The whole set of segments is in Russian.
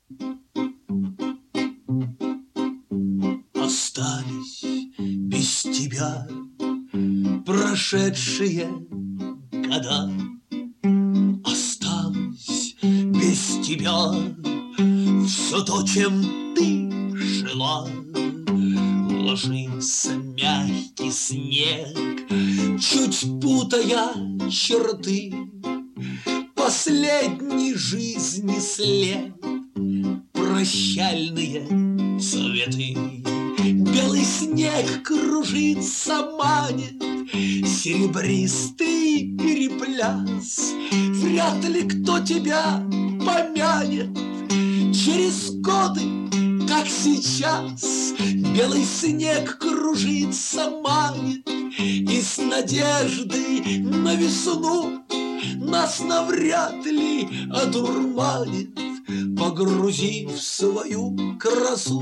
Остались без тебя прошедшие года, осталось без тебя все то, чем ты жила. Ложится мягкий снег, чуть путая черты, последний жизни след, прощальные цветы. Белый снег кружится, манит серебристый перепляс. Вряд ли кто тебя помянет через годы, как сейчас. Белый снег кружится, манит, и с надеждой на весну нас навряд ли одурманит, погрузив в свою красу.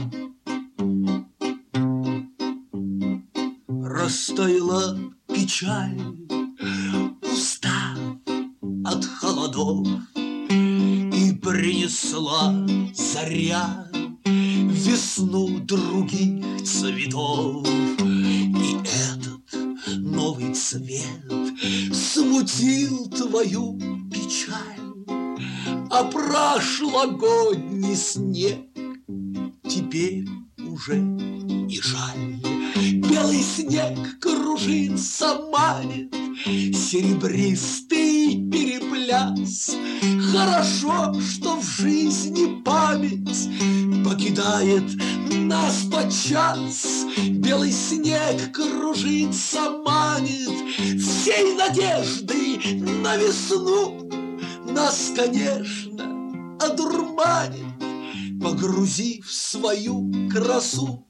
Растаяла печаль, устав от холодов, и принесла заря весну других цветов. И этот новый цвет смутил твою печаль, а прошлогодний снег теперь уже не жаль. Белый снег кружится, манит серебристый перепляс. Хорошо, что в жизни память покидает нас подчас. Белый снег кружится, манит всей надеждой на весну. Нас, конечно, одурманит, погрузив в свою красу.